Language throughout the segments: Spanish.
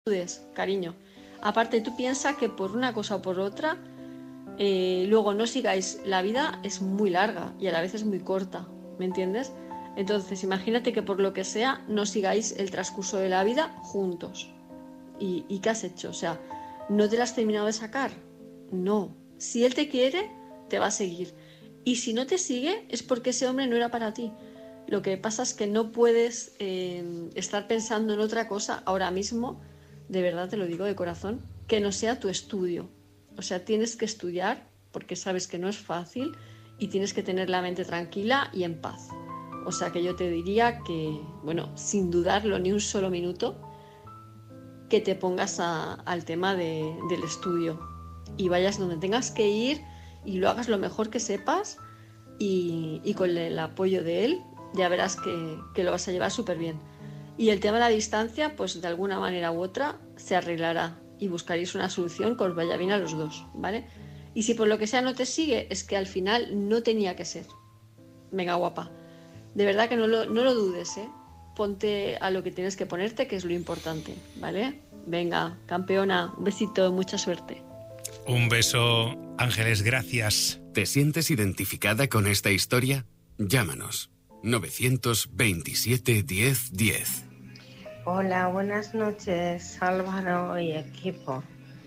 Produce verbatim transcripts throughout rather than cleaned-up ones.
dudes, cariño. Aparte, tú piensas que por una cosa o por otra, eh, luego no sigáis. La vida es muy larga y a la vez es muy corta, ¿me entiendes? Entonces, imagínate que por lo que sea, no sigáis el transcurso de la vida juntos. ¿Y, y qué has hecho? O sea, ¿no te la has terminado de sacar? No. Si él te quiere, te va a seguir. Y si no te sigue, es porque ese hombre no era para ti. Lo que pasa es que no puedes eh, estar pensando en otra cosa ahora mismo, de verdad te lo digo de corazón, que no sea tu estudio. O sea, tienes que estudiar porque sabes que no es fácil y tienes que tener la mente tranquila y en paz. O sea que yo te diría que, bueno, sin dudarlo ni un solo minuto, que te pongas a, al tema de, del estudio y vayas donde tengas que ir y lo hagas lo mejor que sepas y, y con el apoyo de él ya verás que, que lo vas a llevar súper bien. Y el tema de la distancia, pues de alguna manera u otra se arreglará y buscaréis una solución que os vaya bien a los dos, ¿vale? Y si por lo que sea no te sigue, es que al final no tenía que ser. Venga, guapa. De verdad que no lo, no lo dudes, ¿eh? Ponte a lo que tienes que ponerte, que es lo importante, ¿vale? Venga, campeona, un besito, mucha suerte. Un beso, Ángeles, gracias. ¿Te sientes identificada con esta historia? Llámanos. novecientos veintisiete diez diez. Hola, buenas noches, Álvaro y equipo.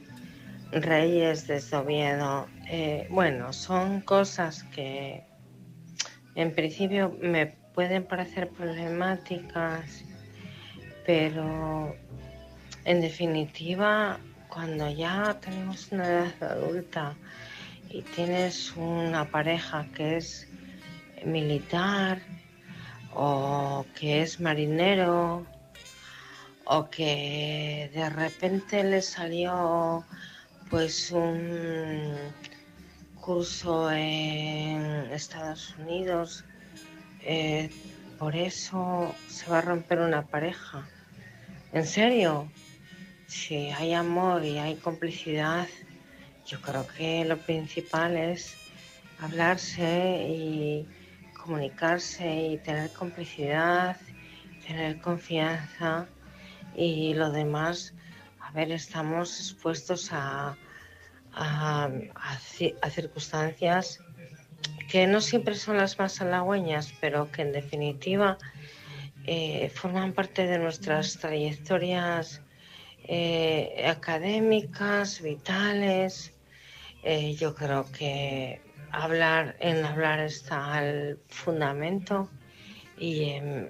Reyes desde Oviedo. Eh, bueno, son cosas que en principio me pueden parecer problemáticas, pero en definitiva, cuando ya tenemos una edad adulta y tienes una pareja que es militar o que es marinero o que de repente le salió pues un curso en Estados Unidos, eh, por eso se va a romper una pareja. ¿En serio? Si hay amor y hay complicidad, yo creo que lo principal es hablarse y comunicarse y tener complicidad, tener confianza, y lo demás, a ver, estamos expuestos a, a, a, a circunstancias que no siempre son las más halagüeñas, pero que en definitiva eh, forman parte de nuestras trayectorias eh, académicas, vitales. Eh, yo creo que hablar, en hablar está el fundamento y en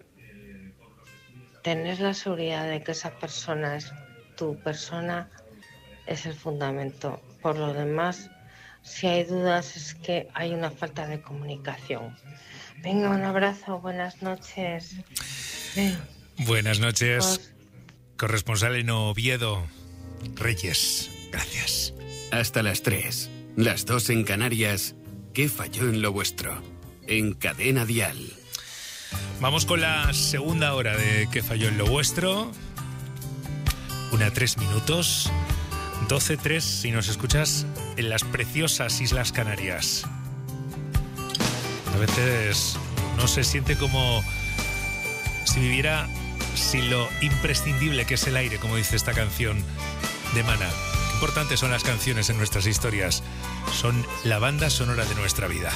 tener la seguridad de que esa persona es tu persona es el fundamento. Por lo demás, si hay dudas es que hay una falta de comunicación. Venga, un abrazo, buenas noches. Ven. Buenas noches, pues... corresponsal en Oviedo, Reyes, gracias. Hasta las tres, las dos en Canarias. ¿Qué falló en lo vuestro? En Cadena Dial. Vamos con la segunda hora de ¿Qué falló en lo vuestro? Una tres minutos, doce tres si nos escuchas en las preciosas Islas Canarias. A veces no se siente como si viviera sin lo imprescindible que es el aire, como dice esta canción de Mana. Qué importantes son las canciones en nuestras historias. Son la banda sonora de nuestra vida.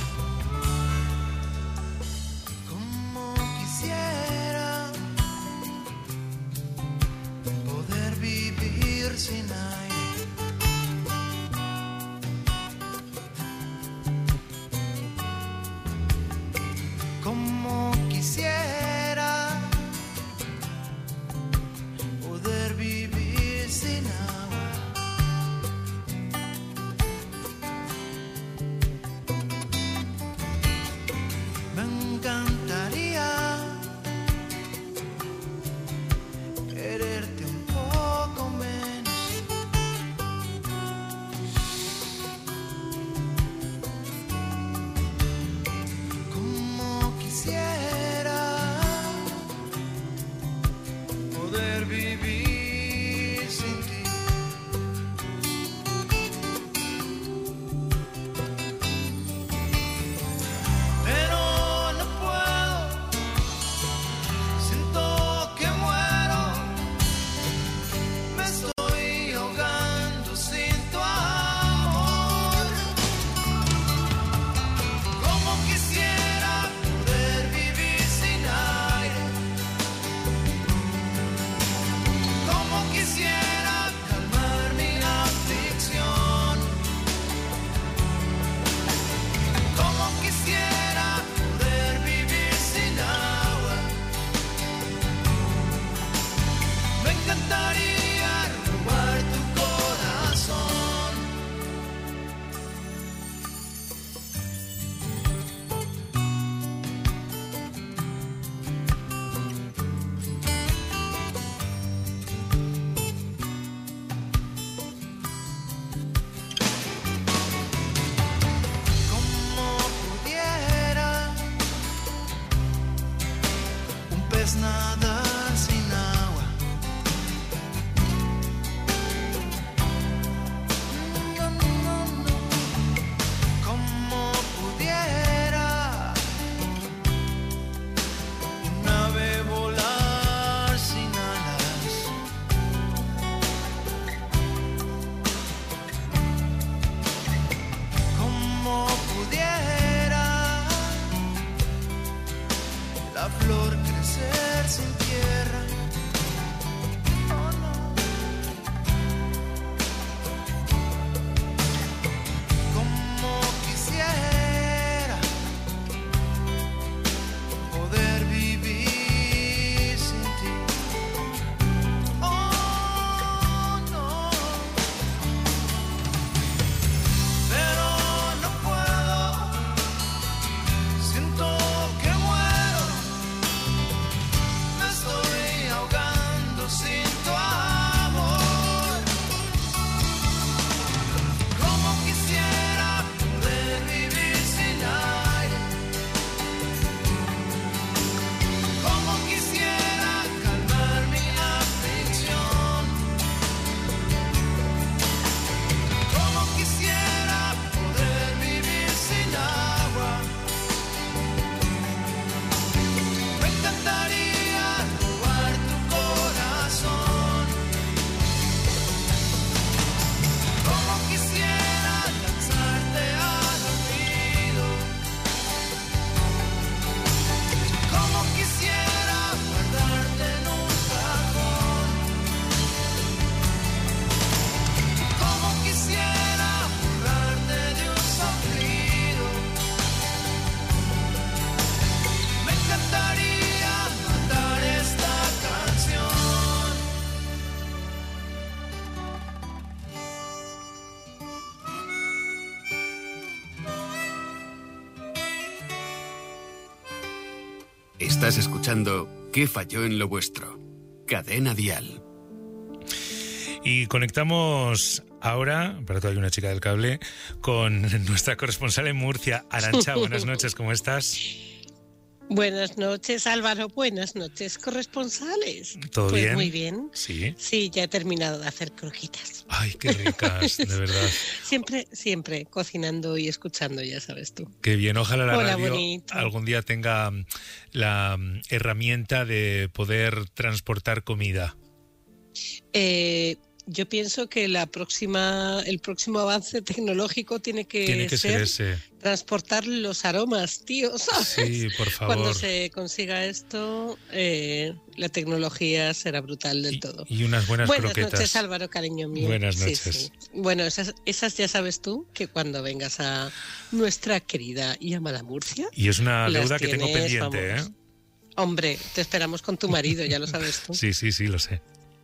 Estás escuchando ¿Qué falló en lo vuestro? Cadena Dial. Y conectamos ahora, para todo hay una chica del cable, con nuestra corresponsal en Murcia, Arantxa. Buenas noches, ¿cómo estás? Buenas noches, Álvaro. Buenas noches, corresponsales. ¿Todo pues bien? Muy bien. Sí. Sí, ya he terminado de hacer croquetas. Ay, qué ricas, de verdad. Siempre, siempre cocinando y escuchando, ya sabes tú. Qué bien. Ojalá la Hola, radio bonito. algún día tenga la herramienta de poder transportar comida. Eh, yo pienso que la próxima, el próximo avance tecnológico tiene que, Tiene que ser, ser ese. transportar los aromas, tío, ¿sabes? Sí, por favor. Cuando se consiga esto, eh, la tecnología será brutal del y, todo. Y unas buenas, buenas croquetas. Buenas noches, Álvaro, cariño mío. Buenas noches. Sí, sí. Bueno, esas, esas ya sabes tú que cuando vengas a nuestra querida y amada Murcia... Y es una deuda tienes, que tengo pendiente, vamos, ¿eh? Hombre, te esperamos con tu marido, ya lo sabes tú. Sí, sí, sí, lo sé.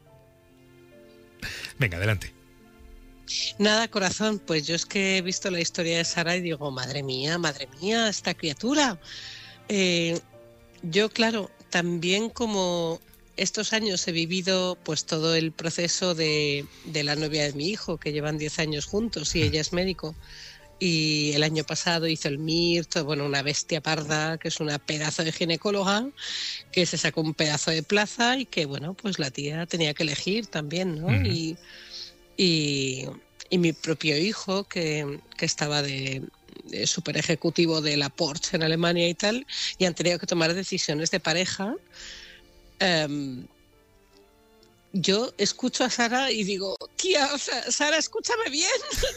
Venga, adelante. Nada, corazón, pues yo es que he visto la historia de Sara y digo, madre mía, madre mía, esta criatura. Eh, yo, claro, también como estos años he vivido pues todo el proceso de, de la novia de mi hijo, que llevan diez años juntos y ella es médico. Y el año pasado hizo el M I R, todo, bueno, una bestia parda, que es una pedazo de ginecóloga, que se sacó un pedazo de plaza y que, bueno, pues la tía tenía que elegir también, ¿no? Uh-huh. Y, y, y mi propio hijo, que, que estaba de, de super ejecutivo de la Porsche en Alemania y tal, y han tenido que tomar decisiones de pareja. Um, yo escucho a Sara y digo, tía, o sea, Sara, escúchame bien.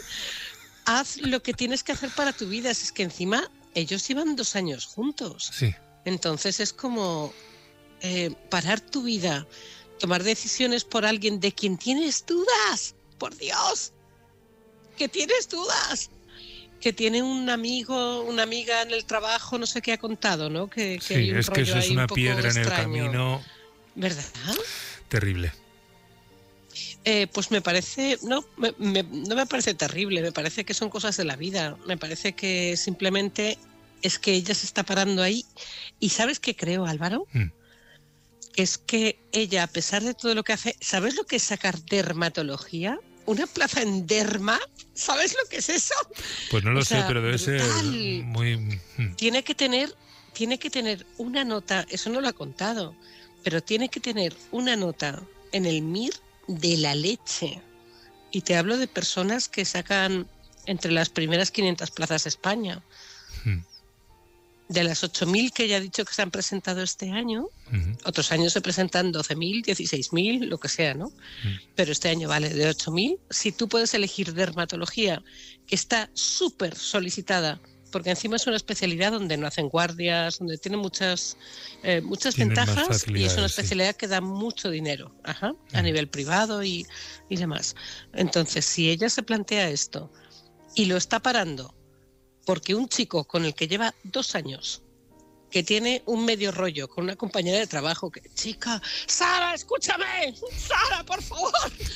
Haz lo que tienes que hacer para tu vida. Es que encima ellos llevan dos años juntos. Sí. Entonces es como eh, parar tu vida, tomar decisiones por alguien de quien tienes dudas. Por Dios, que tienes dudas. Que tiene un amigo, una amiga en el trabajo, no sé qué ha contado, ¿no? Que, que sí, hay un es que eso es un una piedra extraño. en el camino. ¿Verdad? Terrible. Eh, pues me parece, no me, me, no me parece terrible, me parece que son cosas de la vida, me parece que simplemente es que ella se está parando ahí. Y ¿sabes qué creo, Álvaro? Mm. Es que ella, a pesar de todo lo que hace, ¿sabes lo que es sacar dermatología? Una plaza en derma, ¿sabes lo que es eso? Pues no lo o sé, sea, pero debe brutal. ser muy... Tiene que tener, tiene que tener una nota, eso no lo ha contado, pero tiene que tener una nota en el M I R de la leche. Y te hablo de personas que sacan entre las primeras quinientas plazas de España. Hmm. De las ocho mil que ella ha dicho que se han presentado este año, uh-huh. otros años se presentan doce mil, dieciséis mil, lo que sea, ¿no? Uh-huh. Pero este año vale de ocho mil. Si tú puedes elegir dermatología, que está súper solicitada, porque encima es una especialidad donde no hacen guardias, donde tiene muchas eh, muchas ventajas y es una especialidad sí. que da mucho dinero, ajá, uh-huh. a nivel privado y, y demás. Entonces, si ella se plantea esto y lo está parando porque un chico con el que lleva dos años, que tiene un medio rollo con una compañera de trabajo, que, chica, Sara, escúchame, Sara, por favor.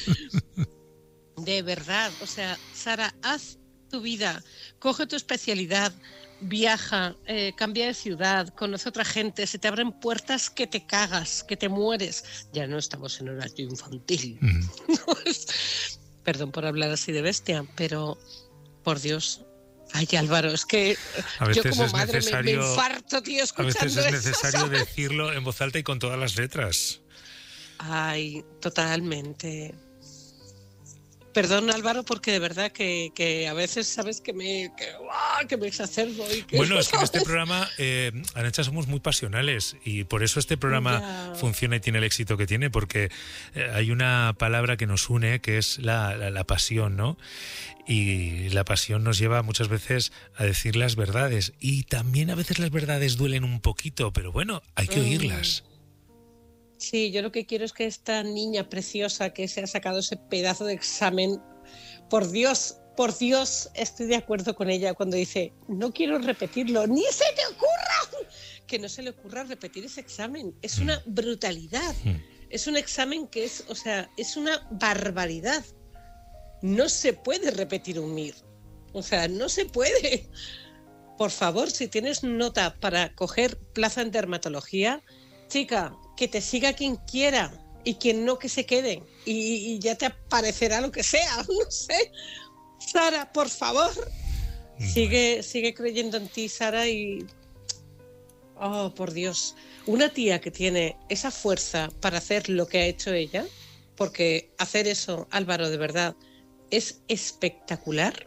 De verdad, o sea, Sara, haz tu vida, coge tu especialidad, viaja, eh, cambia de ciudad, conoce a otra gente, se te abren puertas que te cagas, que te mueres. Ya no estamos en horario infantil. Mm. Perdón por hablar así de bestia, pero, por Dios... Ay, Álvaro, es que yo como madre me, me infarto, tío, escuchando eso. A veces es necesario eso, decirlo en voz alta y con todas las letras. Ay, totalmente. Perdón, Álvaro, porque de verdad que, que a veces sabes que me que, ¡ah! que me exacerbo. Y que, bueno, es que en este programa, eh, Arantxa, somos muy pasionales y por eso este programa ya. funciona y tiene el éxito que tiene, porque eh, hay una palabra que nos une, que es la, la, la pasión, ¿no? Y la pasión nos lleva muchas veces a decir las verdades y también a veces las verdades duelen un poquito, pero bueno, hay que oírlas. Sí, yo lo que quiero es que esta niña preciosa que se ha sacado ese pedazo de examen, por Dios, por Dios, estoy de acuerdo con ella cuando dice, no quiero repetirlo, ni se te ocurra, que no se le ocurra repetir ese examen. Es una brutalidad, es un examen que es, o sea, es una barbaridad. No se puede repetir un M I R, o sea, no se puede. por favor, si tienes nota para coger plaza en dermatología, chica, que te siga quien quiera y quien no, que se quede. Y, y ya te aparecerá lo que sea, no sé. Sara, por favor. Sigue, sigue creyendo en ti, Sara, y... Oh, por Dios. Una tía que tiene esa fuerza para hacer lo que ha hecho ella, porque hacer eso, Álvaro, de verdad, es espectacular.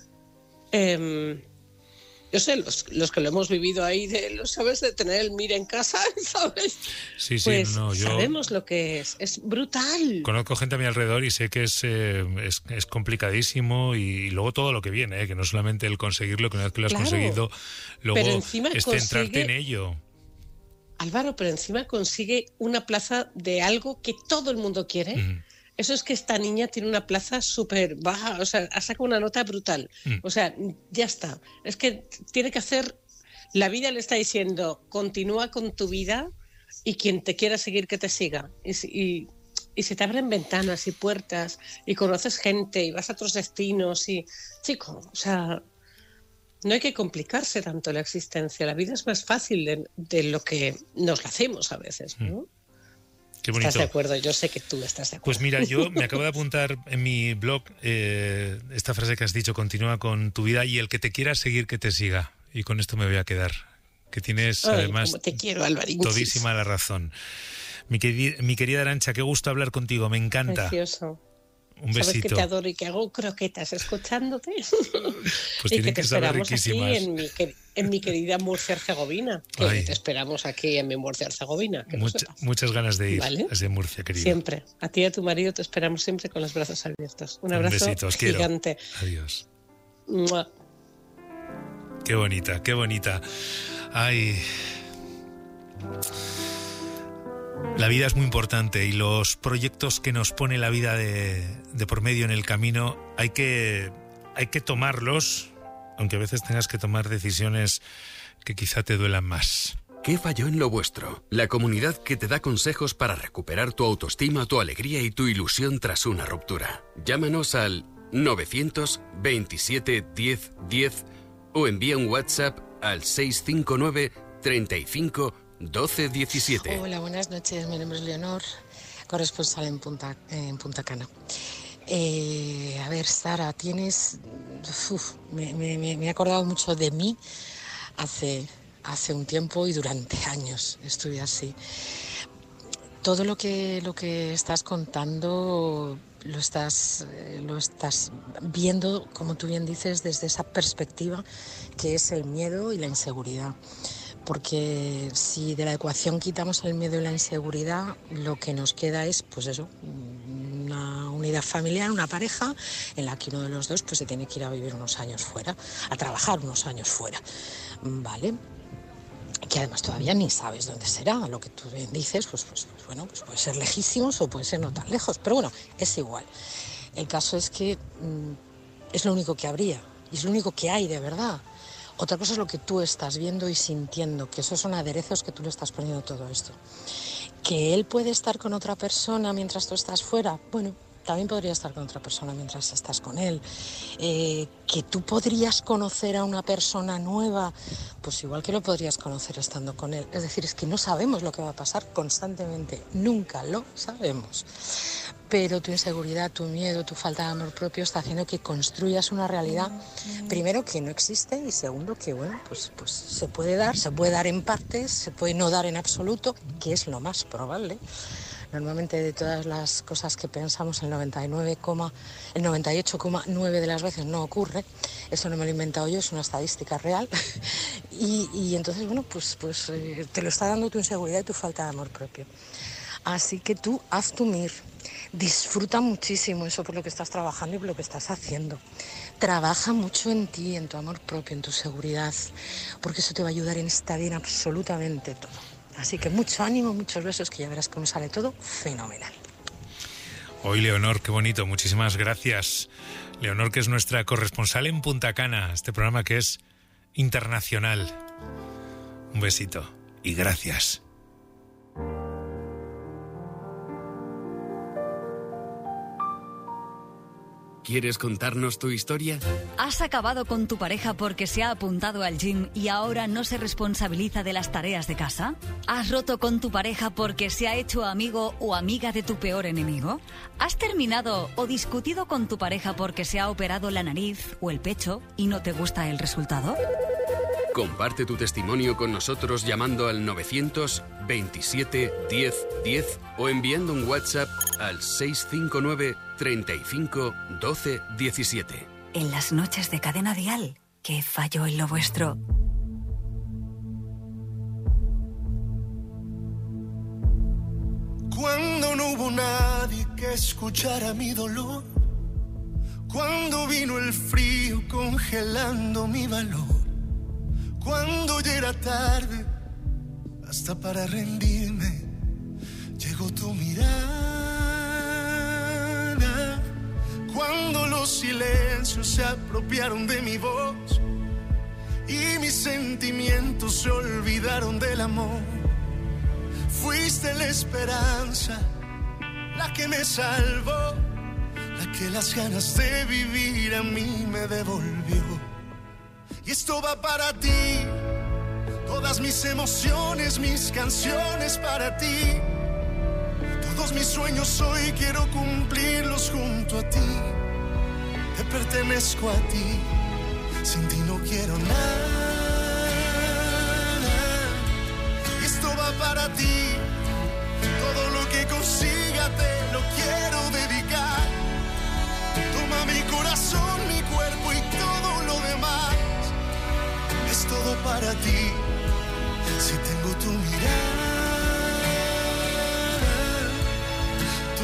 Eh, yo sé, los, los que lo hemos vivido ahí, de, ¿lo sabes? De tener el Mir en casa, ¿sabes? Sí, sí, pues no, yo sabemos lo que es. Es brutal. Conozco gente a mi alrededor y sé que es, eh, es, es complicadísimo, y, y luego todo lo que viene, ¿eh? Que no solamente el conseguirlo, que una vez que lo has Claro, conseguido, luego es consigue, centrarte en ello. Álvaro, pero encima consigue una plaza de algo que todo el mundo quiere. Mm. Eso es que esta niña tiene una plaza súper baja, o sea, ha sacado una nota brutal. Mm. O sea, ya está. Es que tiene que hacer... La vida le está diciendo, continúa con tu vida y quien te quiera seguir, que te siga. Y, y, y se te abren ventanas y puertas y conoces gente y vas a otros destinos y... Chico, o sea... No hay que complicarse tanto la existencia. La vida es más fácil de, de lo que nos la hacemos a veces, ¿no? Mm. Qué bonito. ¿Estás de acuerdo? Yo sé que tú estás de acuerdo. Pues mira, yo me acabo de apuntar en mi blog eh, esta frase que has dicho: continúa con tu vida y el que te quiera seguir, que te siga. Y con esto me voy a quedar. Que tienes, Ay, además, te quiero, todísima la razón. Mi, querida, mi querida Arantxa, qué gusto hablar contigo, me encanta. Precioso. Un besito. Sabes que te adoro y que hago croquetas escuchándote. Pues y que te que esperamos aquí en mi, en mi querida Murcia-Herzegovina. Que Ay. te esperamos aquí en mi Murcia-Herzegovina. Mucha, muchas ganas de ir, ¿vale? Desde Murcia, querido. Siempre. A ti y a tu marido te esperamos siempre con los brazos abiertos. Un abrazo Un besito, os gigante. Quiero. Adiós. ¡Mua! Qué bonita, qué bonita. Ay... La vida es muy importante y los proyectos que nos pone la vida de, de por medio en el camino hay que, hay que tomarlos, aunque a veces tengas que tomar decisiones que quizá te duelan más. ¿Qué falló en lo vuestro? La comunidad que te da consejos para recuperar tu autoestima, tu alegría y tu ilusión tras una ruptura. Llámanos al novecientos veintisiete diez diez o envía un WhatsApp al seiscientos cincuenta y nueve treinta y cinco doce diecisiete. Hola, buenas noches. Mi nombre es Leonor, corresponsal en Punta, en Punta Cana. Eh, a ver, Sara, tienes... Uf, me, me, me he acordado mucho de mí hace, hace un tiempo y durante años estuve así. Todo lo que, lo que estás contando lo estás, lo estás viendo, como tú bien dices, desde esa perspectiva que es el miedo y la inseguridad. Porque si de la ecuación quitamos el miedo y la inseguridad, lo que nos queda es, pues eso, una unidad familiar, una pareja en la que uno de los dos pues se tiene que ir a vivir unos años fuera, a trabajar unos años fuera, ¿vale? Que además todavía ni sabes dónde será. Lo que tú bien dices, pues, pues, pues bueno, pues puede ser lejísimos o puede ser no tan lejos, pero bueno, es igual. El caso es que mmm, es lo único que habría y es lo único que hay de verdad. Otra cosa es lo que tú estás viendo y sintiendo, que esos son aderezos que tú le estás poniendo a todo esto. ¿Que él puede estar con otra persona mientras tú estás fuera? Bueno, también podría estar con otra persona mientras estás con él. Eh, ¿Que tú podrías conocer a una persona nueva? Pues igual que lo podrías conocer estando con él. Es decir, es que no sabemos lo que va a pasar constantemente. Nunca lo sabemos. Pero tu inseguridad, tu miedo, tu falta de amor propio está haciendo que construyas una realidad, primero, que no existe, y segundo, que bueno, pues, pues se puede dar, se puede dar en partes, se puede no dar en absoluto, que es lo más probable. Normalmente de todas las cosas que pensamos, el noventa y nueve, el noventa y ocho coma nueve de las veces no ocurre. Eso no me lo he inventado yo, es una estadística real. y, y entonces, bueno, pues, pues eh, te lo está dando tu inseguridad y tu falta de amor propio. Así que tú haz tu mir. Disfruta muchísimo eso por lo que estás trabajando y por lo que estás haciendo. Trabaja mucho en ti, en tu amor propio, en tu seguridad, porque eso te va a ayudar en esta vida en absolutamente todo. Así que mucho ánimo, muchos besos, que ya verás cómo sale todo fenomenal. Hoy, Leonor, qué bonito, muchísimas gracias. Leonor, que es nuestra corresponsal en Punta Cana, este programa que es internacional. Un besito y gracias. ¿Quieres contarnos tu historia? ¿Has acabado con tu pareja porque se ha apuntado al gym y ahora no se responsabiliza de las tareas de casa? ¿Has roto con tu pareja porque se ha hecho amigo o amiga de tu peor enemigo? ¿Has terminado o discutido con tu pareja porque se ha operado la nariz o el pecho y no te gusta el resultado? Comparte tu testimonio con nosotros llamando al novecientos veintisiete diez diez o enviando un WhatsApp al seis cinco nueve treinta y cinco doce diecisiete. En las noches de Cadena Dial, ¿qué falló en lo vuestro? Cuando no hubo nadie que escuchara mi dolor, cuando vino el frío congelando mi valor, cuando ya era tarde hasta para rendirme, llegó tu mirada. Cuando los silencios se apropiaron de mi voz y mis sentimientos se olvidaron del amor, fuiste la esperanza, la que me salvó, la que las ganas de vivir a mí me devolvió. Y esto va para ti, todas mis emociones, mis canciones para ti. Todos mis sueños hoy quiero cumplirlos junto a ti. Te pertenezco a ti, sin ti no quiero nada. Y esto va para ti, todo lo que consiga te lo quiero dedicar. Toma mi corazón, mi cuerpo y todo lo demás. Es todo para ti, si tengo tu mirada, tu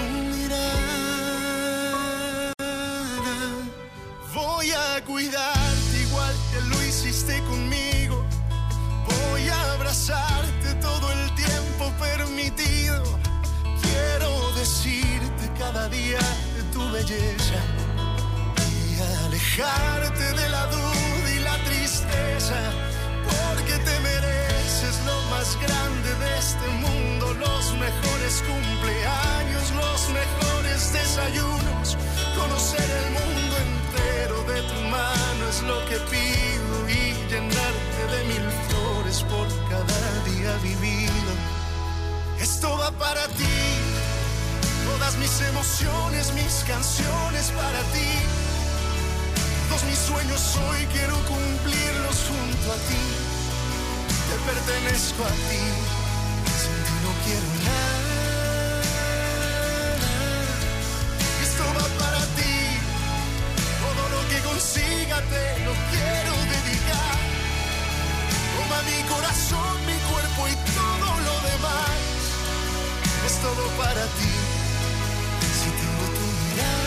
mirada. Voy a cuidarte igual que lo hiciste conmigo. Voy a abrazarte todo el tiempo permitido. Quiero decirte cada día de tu belleza y alejarte de la duda y la tristeza, porque te mereces lo más grande de este mundo, los mejores cumpleaños, los mejores desayunos, conocer el mundo entero de tu mano es lo que pido y llenarte de mil flores por cada día vivido. Esto va para ti, todas mis emociones, mis canciones para ti. Todos mis sueños hoy quiero cumplirlos junto a ti. Te pertenezco a ti, sin ti no quiero nada. Esto va para ti, todo lo que consiga te lo quiero dedicar. Toma mi corazón, mi cuerpo y todo lo demás. Es todo para ti, si tengo tu mirada.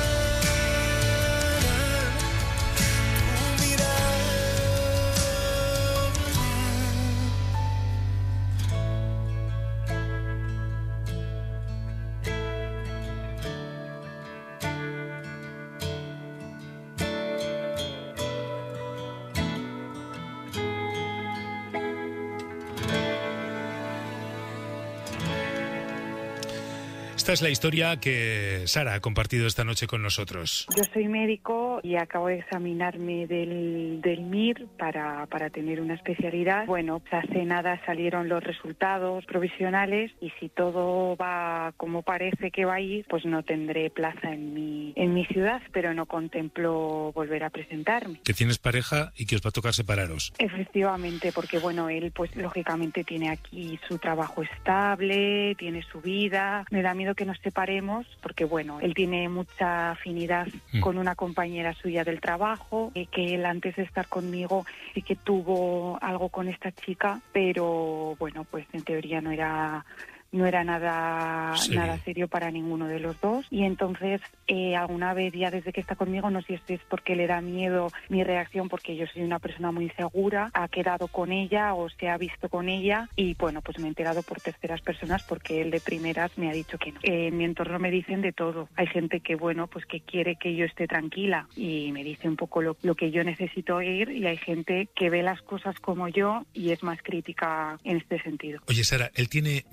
Esta es la historia que Sara ha compartido esta noche con nosotros. Yo soy médico y acabo de examinarme del, del M I R para, para tener una especialidad. Bueno, pues hace nada salieron los resultados provisionales y si todo va como parece que va a ir, pues no tendré plaza en mi, en mi ciudad, pero no contemplo volver a presentarme. Que tienes pareja y que os va a tocar separaros. Efectivamente, porque bueno, él pues lógicamente tiene aquí su trabajo estable, tiene su vida. Me da miedo que nos separemos porque bueno, él tiene mucha afinidad mm. con una compañera suya del trabajo, eh, que él antes de estar conmigo sí que tuvo algo con esta chica, pero bueno, pues en teoría no era no era nada sí. nada serio para ninguno de los dos. Y entonces eh, alguna vez ya desde que está conmigo, no sé si es porque le da miedo mi reacción, porque yo soy una persona muy insegura, ha quedado con ella o se ha visto con ella y bueno, pues me he enterado por terceras personas porque él de primeras me ha dicho que no. Eh, en mi entorno me dicen de todo. Hay gente que bueno, pues que quiere que yo esté tranquila y me dice un poco lo, lo que yo necesito oír, y hay gente que ve las cosas como yo y es más crítica en este sentido. Oye, Sara, ¿él tiene miedo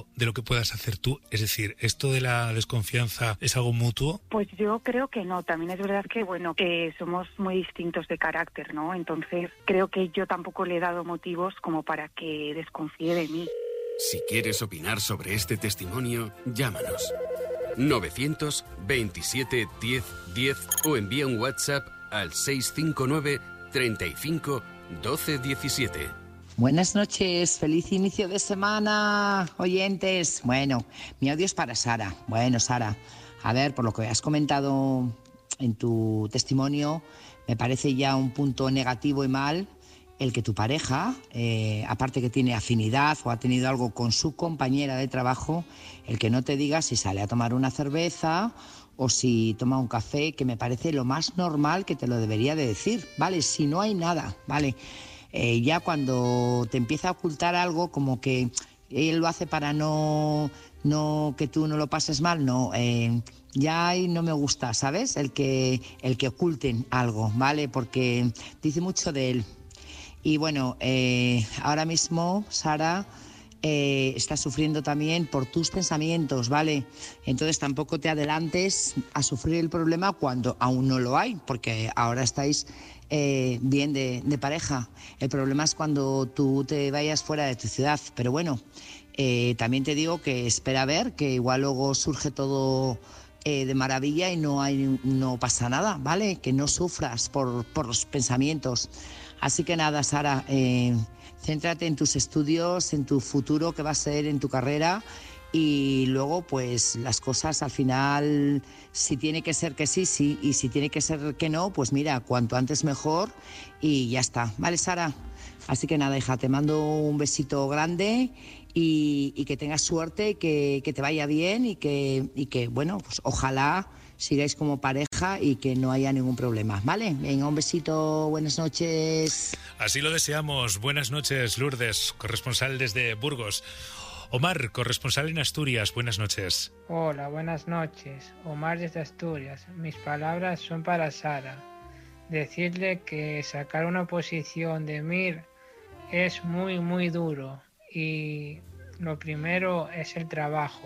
lo, de lo que puedas hacer tú? Es decir, ¿esto de la desconfianza es algo mutuo? Pues yo creo que no. También es verdad que, bueno, que somos muy distintos de carácter, ¿no? Entonces creo que yo tampoco le he dado motivos como para que desconfíe de mí. Si quieres opinar sobre este testimonio, llámanos. novecientos veintisiete diez diez o envía un WhatsApp al seiscientos cincuenta y nueve treinta y cinco doce diecisiete. Buenas noches, feliz inicio de semana, oyentes. Bueno, mi audio es para Sara. Bueno, Sara, a ver, por lo que has comentado en tu testimonio, me parece ya un punto negativo y mal el que tu pareja, eh, aparte que tiene afinidad o ha tenido algo con su compañera de trabajo, el que no te diga si sale a tomar una cerveza o si toma un café, que me parece lo más normal que te lo debería de decir, ¿vale? Si no hay nada, ¿vale? Eh, ya cuando te empieza a ocultar algo, como que él lo hace para no, no que tú no lo pases mal, no, eh, ya ahí no me gusta, ¿sabes? El que, el que oculten algo, ¿vale? Porque dice mucho de él. Y bueno, eh, ahora mismo, Sara, eh, está sufriendo también por tus pensamientos, ¿vale? Entonces tampoco te adelantes a sufrir el problema cuando aún no lo hay, porque ahora estáis eh, bien de, de pareja. El problema es cuando tú te vayas fuera de tu ciudad. Pero bueno, eh, también te digo que espera a ver, que igual luego surge todo eh, de maravilla y no, hay, no pasa nada, ¿vale? Que no sufras por, por los pensamientos. Así que nada, Sara, eh, céntrate en tus estudios, en tu futuro que va a ser en tu carrera y luego pues las cosas al final, si tiene que ser que sí, sí, y si tiene que ser que no, pues mira, cuanto antes mejor y ya está. ¿Vale, Sara? Así que nada, hija, te mando un besito grande y, y que tengas suerte, que, que te vaya bien y que, y que, bueno, pues ojalá sigáis como pareja y que no haya ningún problema, ¿vale? Venga, un besito, buenas noches. Así lo deseamos. Buenas noches, Lourdes, corresponsal desde Burgos. Omar, corresponsal en Asturias, buenas noches. Hola, buenas noches. Omar desde Asturias. Mis palabras son para Sara. Decirle que sacar una posición de Mir es muy, muy duro. Y lo primero es el trabajo.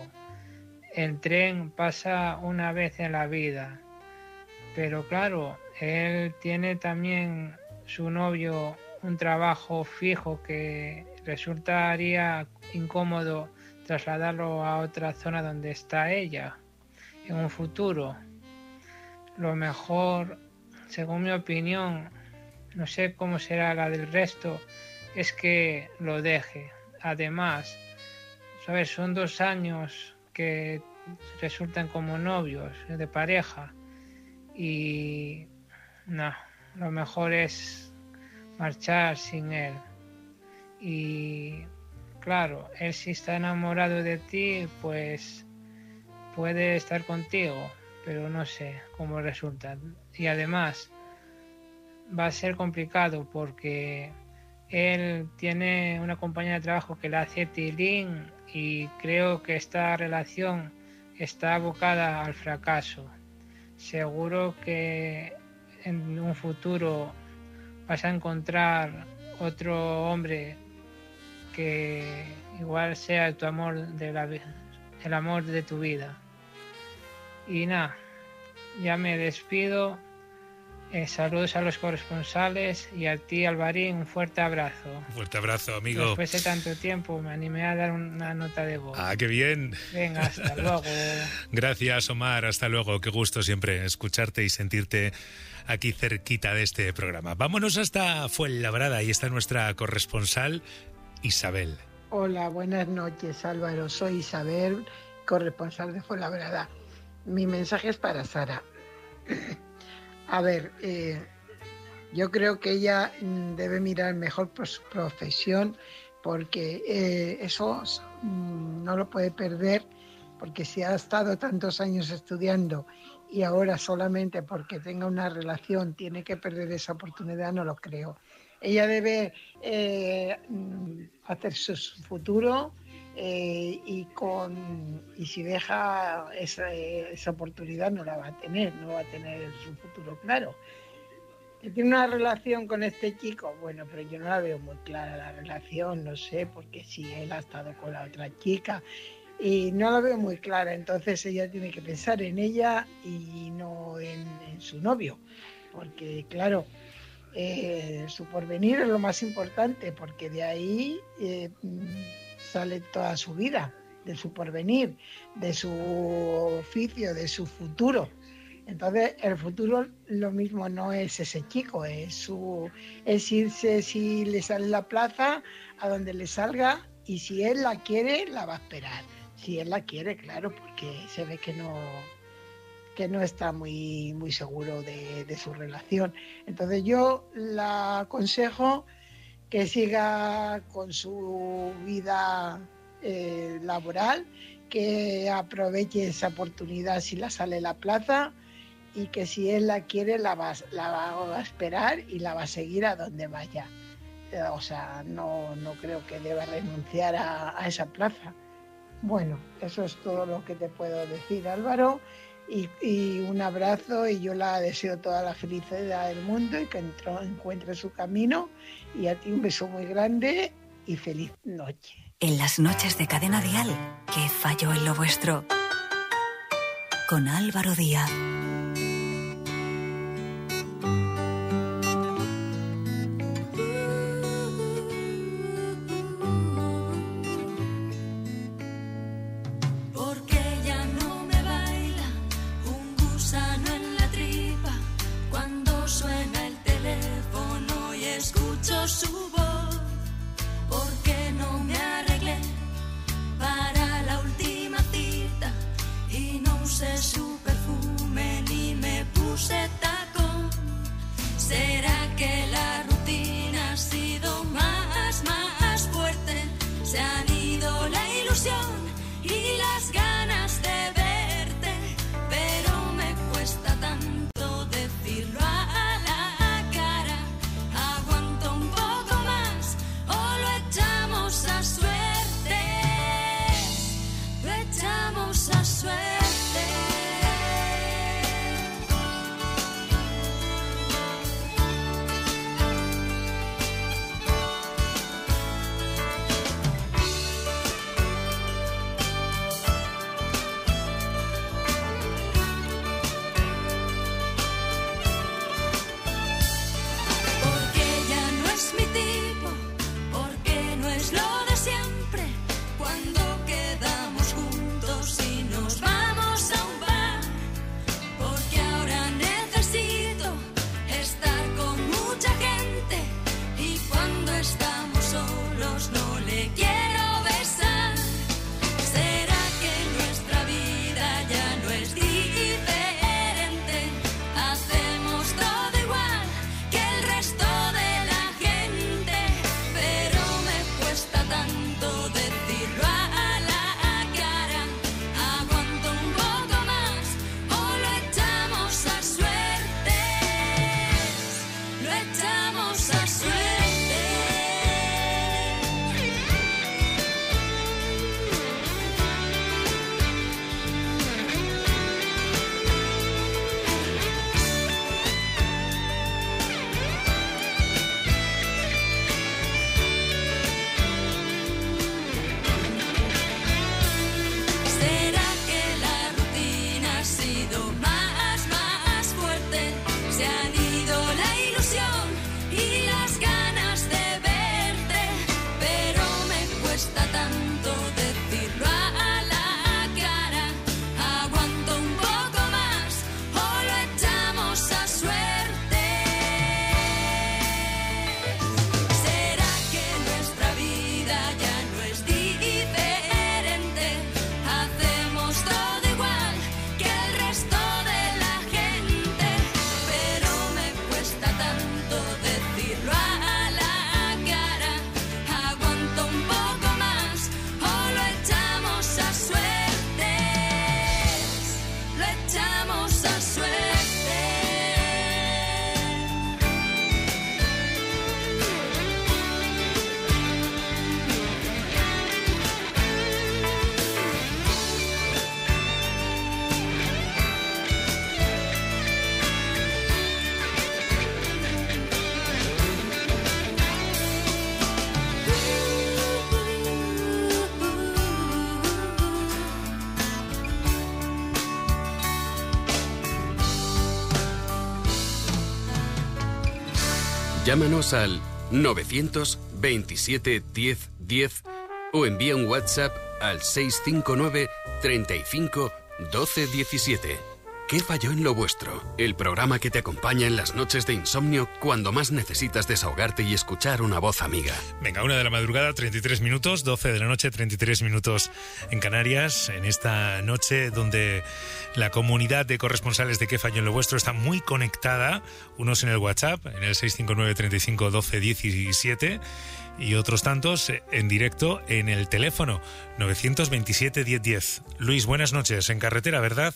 El tren pasa una vez en la vida, pero claro, él tiene también su novio un trabajo fijo que resultaría incómodo trasladarlo a otra zona donde está ella en un futuro. Lo mejor, según mi opinión, no sé cómo será la del resto, es que lo deje. Además, ¿sabes? Son dos años que resultan como novios de pareja y no, lo mejor es marchar sin él. Y claro, él si está enamorado de ti, pues puede estar contigo, pero no sé cómo resulta. Y además va a ser complicado porque él tiene una compañera de trabajo que le hace tilín y creo que esta relación está abocada al fracaso. Seguro que en un futuro vas a encontrar otro hombre que igual sea tu amor de la, el amor de tu vida. Y nada, ya me despido. Eh, saludos a los corresponsales y a ti, Alvarín, un fuerte abrazo. Un fuerte abrazo, amigo. Después de tanto tiempo me animé a dar una nota de voz. Ah, qué bien. Venga, hasta luego. Gracias, Omar, hasta luego. Qué gusto siempre escucharte y sentirte aquí cerquita de este programa. Vámonos hasta Fuenlabrada, y está nuestra corresponsal, Isabel. Hola, buenas noches, Álvaro. Soy Isabel, corresponsal de Fuenlabrada. Mi mensaje es para Sara. A ver, eh, yo creo que ella debe mirar mejor por su profesión porque eh, eso mm, no lo puede perder, porque si ha estado tantos años estudiando y ahora solamente porque tenga una relación tiene que perder esa oportunidad, no lo creo. Ella debe eh, hacer su futuro eh, y, con, y si deja esa, esa oportunidad no la va a tener, no va a tener su futuro claro. que tiene una relación con este chico. Bueno, pero yo no la veo muy clara la relación, no sé, porque si él ha estado con la otra chica y no la veo muy clara, entonces ella tiene que pensar en ella y no en, en su novio, porque claro, eh, su porvenir es lo más importante, porque de ahí eh, sale toda su vida, de su porvenir, de su oficio, de su futuro. Entonces el futuro lo mismo no es ese chico, es, su, es irse si le sale la plaza, a donde le salga, y si él la quiere, la va a esperar. Si él la quiere, claro, porque se ve que no, que no está muy, muy seguro de, de su relación. Entonces yo la aconsejo que siga con su vida eh, laboral, que aproveche esa oportunidad si la sale la plaza, y que si él la quiere la va, la va a esperar y la va a seguir a donde vaya. O sea, no, no creo que deba renunciar a, a esa plaza. Bueno, eso es todo lo que te puedo decir, Álvaro, y, y un abrazo, y yo la deseo toda la felicidad del mundo y que entró, encuentre su camino, y a ti un beso muy grande y feliz noche. En las noches de Cadena Dial, que falló en lo vuestro, con Álvaro Díaz. Su voz, porque no me arreglé para la última cita y no usé su perfume Llámanos al novecientos veintisiete diez diez o envía un WhatsApp al seis cinco nueve treinta y cinco doce diecisiete. ¿Qué falló en lo vuestro? El programa que te acompaña en las noches de insomnio cuando más necesitas desahogarte y escuchar una voz amiga. Venga, una de la madrugada, treinta y tres minutos, doce de la noche, treinta y tres minutos en Canarias, en esta noche donde la comunidad de corresponsales de ¿Qué falló en lo vuestro? Está muy conectada, unos en el WhatsApp, en el seis cinco nueve treinta y cinco doce diecisiete, y otros tantos en directo en el teléfono novecientos veintisiete diez diez. Luis, buenas noches, en carretera, ¿verdad?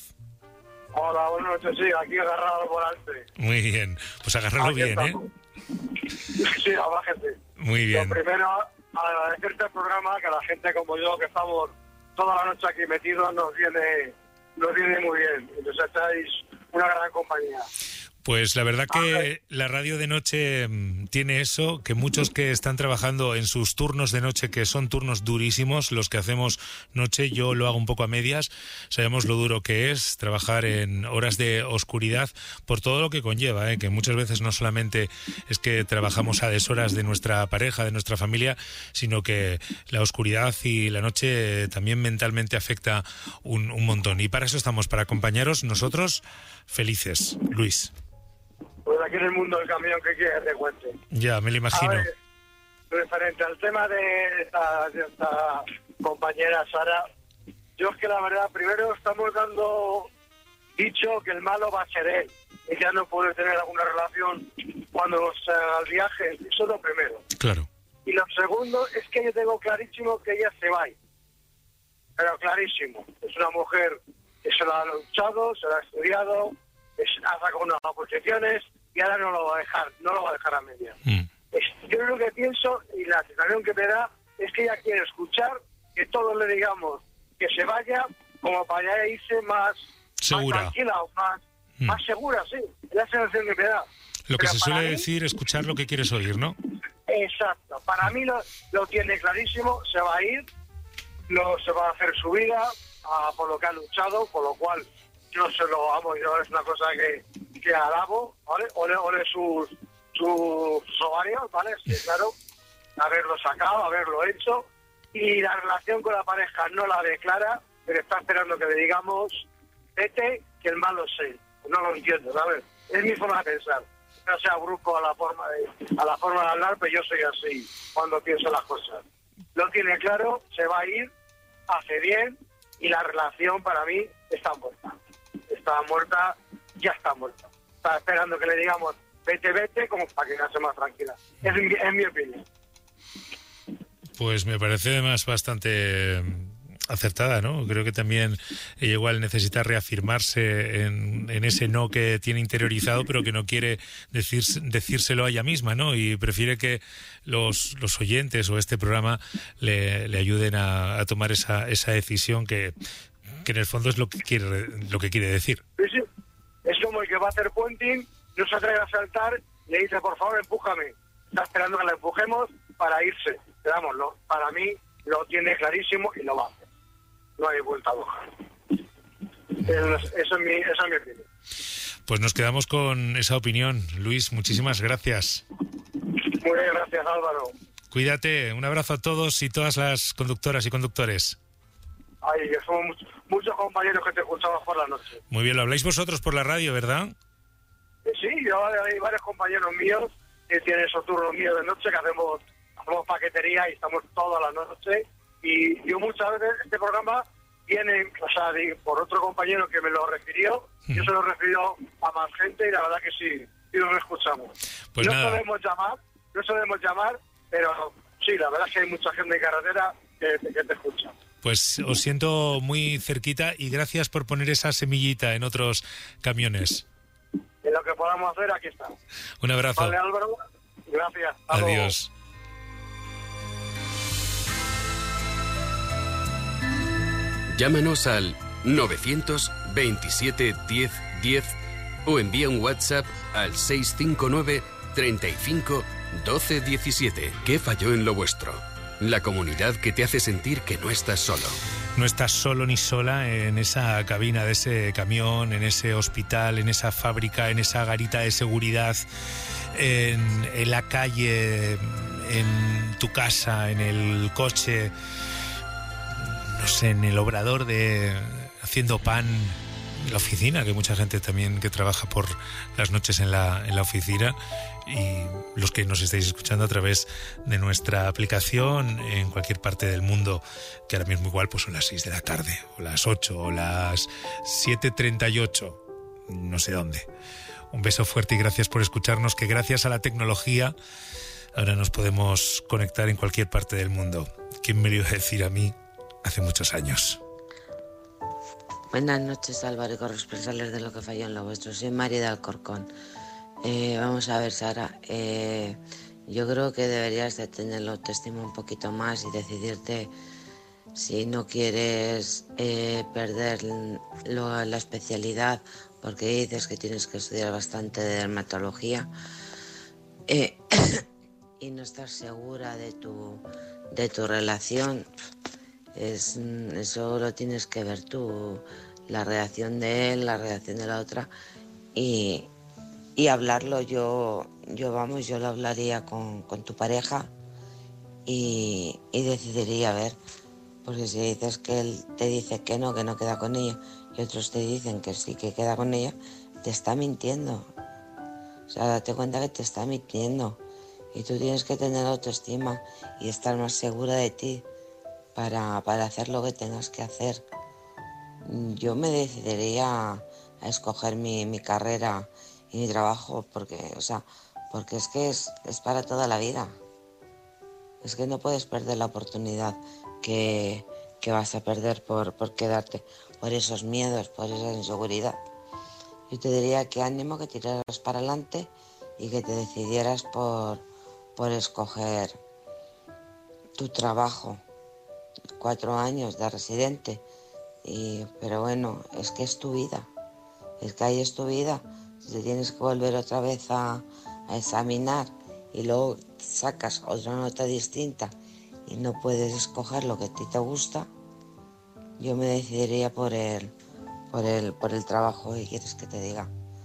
Hola, buenas noches, sí, aquí agarrado al volante. Muy bien, pues agarrarlo Aquí bien, estamos. ¿eh? Sí, abájate. Muy bien. Lo primero, agradecerte el programa, que a la gente como yo, que estamos toda la noche aquí metidos, nos viene, nos viene muy bien. Y nos echáis una gran compañía. Pues la verdad que la radio de noche mm, tiene eso, que muchos que están trabajando en sus turnos de noche, que son turnos durísimos, los que hacemos noche, yo lo hago un poco a medias, sabemos lo duro que es trabajar en horas de oscuridad por todo lo que conlleva, ¿eh? Que muchas veces no solamente es que trabajamos a deshoras de nuestra pareja, de nuestra familia, sino que la oscuridad y la noche también mentalmente afecta un, un montón. Y para eso estamos, para acompañaros nosotros felices. Luis. Pues aquí en el mundo del camión, ¿qué quieres que te cuente? Ya, me lo imagino. A ver, referente al tema de esta, de esta compañera Sara, yo es que la verdad, primero estamos dando dicho que el malo va a ser él. Ella no puede tener alguna relación cuando se haga el viaje, eso es lo primero. Claro. Y lo segundo es que yo tengo clarísimo que ella se va a ir. Pero clarísimo. Es una mujer que se la ha luchado, se la ha estudiado, ha sacado unas oposiciones y ahora no lo va a dejar, no lo va a dejar a medias. Mm. Yo lo que pienso y la sensación que me da es que ella quiere escuchar que todos le digamos que se vaya como para ya irse más, segura, más tranquila o más, mm. más segura, sí. Es la sensación que me da. Lo que Pero se suele mí, decir, escuchar lo que quieres oír, ¿no? Exacto. Para mí lo, lo tiene clarísimo, se va a ir, no se va a hacer su vida a, por lo que ha luchado, por lo cual yo se lo amo, yo es una cosa que, que alabo, ¿vale? Ole, ole sus, sus ovarios, ¿vale? Sí, claro, haberlo sacado, haberlo hecho, y la relación con la pareja no la declara, pero está esperando que le digamos, vete, que el malo es él. No lo entiendo, ¿sabes? Es mi forma de pensar. No sea brusco a la forma de, a la forma de hablar, pero yo soy así cuando pienso las cosas. Lo tiene claro, se va a ir, hace bien, y la relación para mí está muerta. Está muerta, ya está muerta. Está esperando que le digamos, vete, vete, como para que quedarse más tranquila. Es mi, es mi opinión. Pues me parece además bastante acertada, ¿no? Creo que también ella igual necesita reafirmarse en, en ese no que tiene interiorizado, pero que no quiere decir, decírselo a ella misma, ¿no? Y prefiere que los, los oyentes o este programa le, le ayuden a, a tomar esa, esa decisión que, que en el fondo es lo que quiere, lo que quiere decir. Sí, sí. Es como el que va a hacer puenting, no se atreve a saltar, le dice, por favor, empújame. Está esperando que la empujemos para irse. Pero vamos, lo, para mí lo tiene clarísimo y lo va a hacer. No hay vuelta a hoja. Eso es mi, esa es mi opinión. Pues nos quedamos con esa opinión. Luis, muchísimas gracias. Muy bien, gracias, Álvaro. Cuídate. Un abrazo a todos y todas las conductoras y conductores. Ay, que somos muchos, muchos compañeros que te escuchamos por la noche. Muy bien, lo habláis vosotros por la radio, ¿verdad? Sí, yo hay varios compañeros míos que tienen esos turnos míos de noche que hacemos, hacemos paquetería y estamos toda la noche. Y yo muchas veces este programa viene, o sea, de, por otro compañero que me lo refirió, mm. yo se lo refirió a más gente y la verdad que sí, sí nos escuchamos. Pues no nada. solemos llamar, no solemos llamar, pero sí, la verdad es que hay mucha gente en carretera que, que te escucha. Pues os siento muy cerquita y gracias por poner esa semillita en otros camiones. En lo que podamos hacer, aquí está. Un abrazo. Vale, Álvaro. Gracias. Hasta Adiós. Luego. Llámanos al novecientos veintisiete diez diez o envía un WhatsApp al seis cinco nueve treinta y cinco doce diecisiete. ¿Qué falló en lo vuestro? La comunidad que te hace sentir que no estás solo. no estás solo ni sola en esa cabina de ese camión, en ese hospital, en esa fábrica, en esa garita de seguridad, en, en la calle, en tu casa, en el coche, no sé, en el obrador de haciendo pan, en la oficina, que hay mucha gente también que trabaja por las noches en la, en la oficina, y los que nos estáis escuchando a través de nuestra aplicación en cualquier parte del mundo, que ahora mismo igual pues son las seis de la tarde, o las ocho, o las siete treinta y ocho, no sé dónde. Un beso fuerte y gracias por escucharnos, que gracias a la tecnología ahora nos podemos conectar en cualquier parte del mundo. ¿Quién me lo iba a decir a mí hace muchos años? Buenas noches, Álvaro y corresponsales de Lo que falló en lo vuestro. Soy María de Alcorcón. Eh, vamos a ver, Sara, eh, yo creo que deberías de tener la autoestima un poquito más y decidirte si no quieres eh, perder lo, la especialidad, porque dices que tienes que estudiar bastante de dermatología eh, y no estás segura de tu, de tu relación. Es, eso lo tienes que ver tú, la reacción de él, la reacción de la otra, y, y hablarlo. Yo, yo vamos, yo lo hablaría con, con tu pareja y, y decidiría, a ver, porque si dices que él te dice que no, que no queda con ella, y otros te dicen que sí, que queda con ella, te está mintiendo. O sea, date cuenta que te está mintiendo, y tú tienes que tener autoestima y estar más segura de ti para, para hacer lo que tengas que hacer. Yo me decidiría a escoger mi, mi carrera y mi trabajo, porque, o sea, porque es que es, es para toda la vida. Es que no puedes perder la oportunidad que, que vas a perder por, por quedarte, por esos miedos, por esa inseguridad. Yo te diría que ánimo, que tiraras para adelante y que te decidieras por, por escoger tu trabajo. Cuatro años de residente, y, pero bueno, es que es tu vida, es que ahí es tu vida. Si te tienes que volver otra vez a, a examinar y luego sacas otra nota distinta y no puedes escoger lo que a ti te gusta, yo me decidiría por el, por el, por el trabajo que quieres que te diga.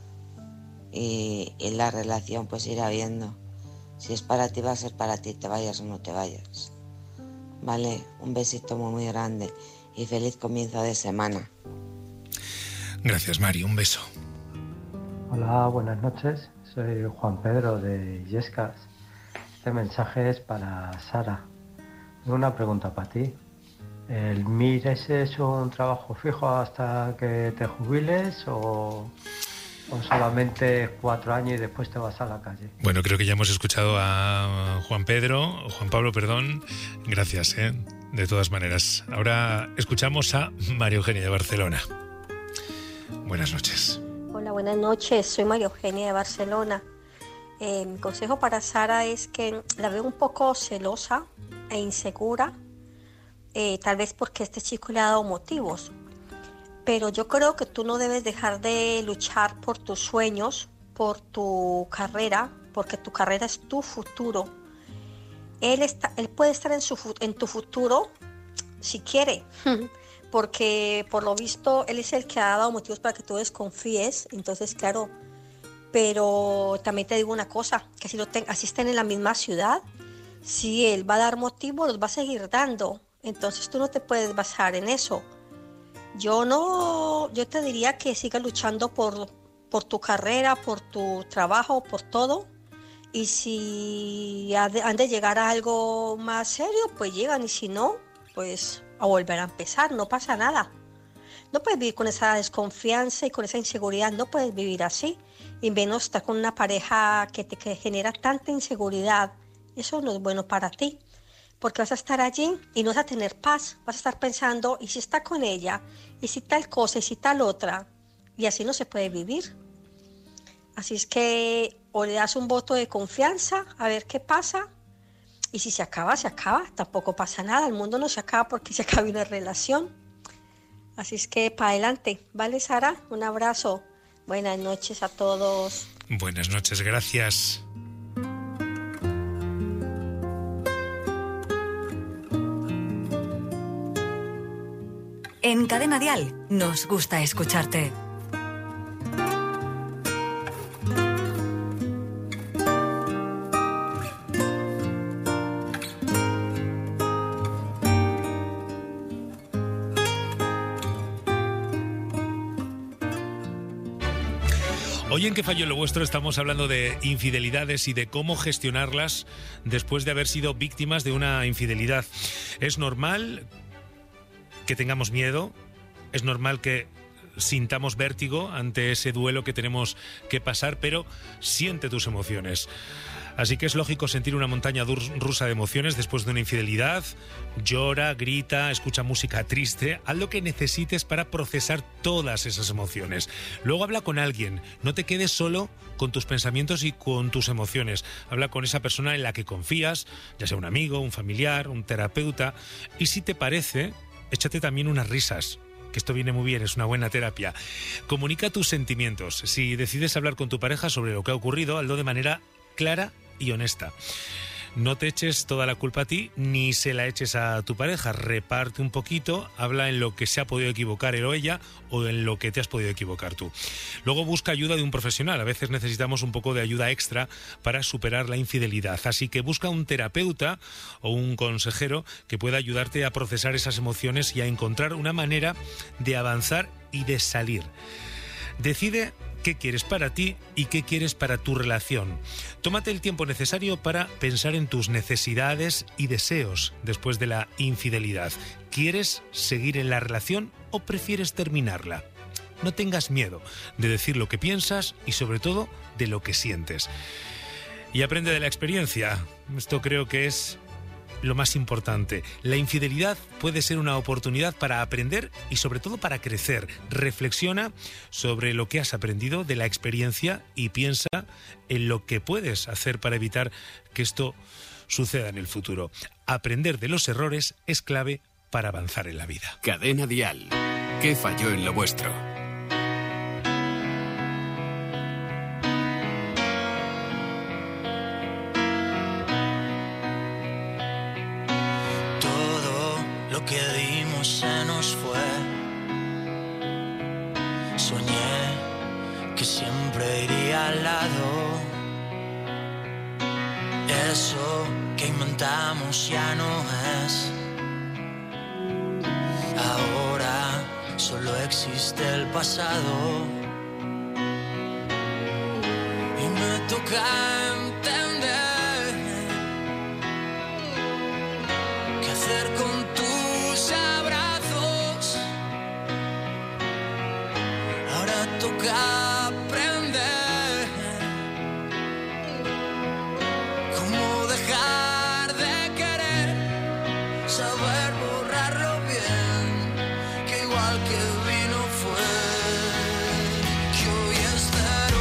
Y, y la relación pues irá viendo. Si es para ti, va a ser para ti, te vayas o no te vayas. Vale, un besito muy muy grande y feliz comienzo de semana. Gracias, Mari, un beso. Hola, buenas noches. Soy Juan Pedro de Illescas. Este mensaje es para Sara. Tengo una pregunta para ti. ¿El M I R ese es un trabajo fijo hasta que te jubiles o, o solamente cuatro años y después te vas a la calle? Bueno, creo que ya hemos escuchado a Juan Pedro, Juan Pablo, perdón. Gracias, ¿eh? De todas maneras. Ahora escuchamos a María Eugenia de Barcelona. Buenas noches. Hola, buenas noches. Soy María Eugenia de Barcelona. Eh, mi consejo para Sara es que la veo un poco celosa e insegura, eh, tal vez porque este chico le ha dado motivos. Pero yo creo que tú no debes dejar de luchar por tus sueños, por tu carrera, porque tu carrera es tu futuro. Él, está, él puede estar en, su, en tu futuro si quiere, porque por lo visto él es el que ha dado motivos para que tú desconfíes. Entonces, claro, pero también te digo una cosa, que si, lo ten, así estén en la misma ciudad, si él va a dar motivos, los va a seguir dando. Entonces tú no te puedes basar en eso. Yo no, yo te diría que sigas luchando por, por tu carrera, por tu trabajo, por todo. Y si han de llegar a algo más serio, pues llegan. Y si no, pues a volver a empezar, no pasa nada. No puedes vivir con esa desconfianza y con esa inseguridad, no puedes vivir así. Y menos estar con una pareja que te que genera tanta inseguridad. Eso no es bueno para ti. Porque vas a estar allí y no vas a tener paz. Vas a estar pensando, ¿y si está con ella? ¿Y si tal cosa? ¿Y si tal otra? Y así no se puede vivir. Así es que o le das un voto de confianza a ver qué pasa. Y si se acaba, se acaba. Tampoco pasa nada. El mundo no se acaba porque se acabe una relación. Así es que para adelante. ¿Vale, Sara? Un abrazo. Buenas noches a todos. Buenas noches, gracias. En Cadena Dial nos gusta escucharte. Hoy en ¿Qué falló en lo vuestro? Estamos hablando de infidelidades y de cómo gestionarlas después de haber sido víctimas de una infidelidad. Es normal que tengamos miedo, es normal que sintamos vértigo ante ese duelo que tenemos que pasar, pero siente tus emociones. Así que es lógico sentir una montaña rusa de emociones después de una infidelidad. Llora, grita, escucha música triste, haz lo que necesites para procesar todas esas emociones. Luego habla con alguien, no te quedes solo con tus pensamientos y con tus emociones. Habla con esa persona en la que confías, ya sea un amigo, un familiar, un terapeuta. Y si te parece, échate también unas risas, que esto viene muy bien, es una buena terapia. Comunica tus sentimientos. Si decides hablar con tu pareja sobre lo que ha ocurrido, hazlo de manera clara y honesta. No te eches toda la culpa a ti, ni se la eches a tu pareja. Reparte un poquito, habla en lo que se ha podido equivocar él o ella o en lo que te has podido equivocar tú. Luego busca ayuda de un profesional. A veces necesitamos un poco de ayuda extra para superar la infidelidad. Así que busca un terapeuta o un consejero que pueda ayudarte a procesar esas emociones y a encontrar una manera de avanzar y de salir. Decide qué quieres para ti y qué quieres para tu relación. Tómate el tiempo necesario para pensar en tus necesidades y deseos después de la infidelidad. ¿Quieres seguir en la relación o prefieres terminarla? No tengas miedo de decir lo que piensas y sobre todo de lo que sientes. Y aprende de la experiencia. Esto creo que es lo más importante. La infidelidad puede ser una oportunidad para aprender y sobre todo para crecer. Reflexiona sobre lo que has aprendido de la experiencia y piensa en lo que puedes hacer para evitar que esto suceda en el futuro. Aprender de los errores es clave para avanzar en la vida. Cadena Dial. ¿Qué falló en lo vuestro? Que dimos se nos fue. Soñé que siempre iría al lado. Eso que inventamos ya no es. Ahora solo existe el pasado. Y me toca entender qué hacer con tu abrazos. Ahora toca aprender cómo dejar de querer, saber borrarlo bien, que igual que vino fue, que hoy es cero.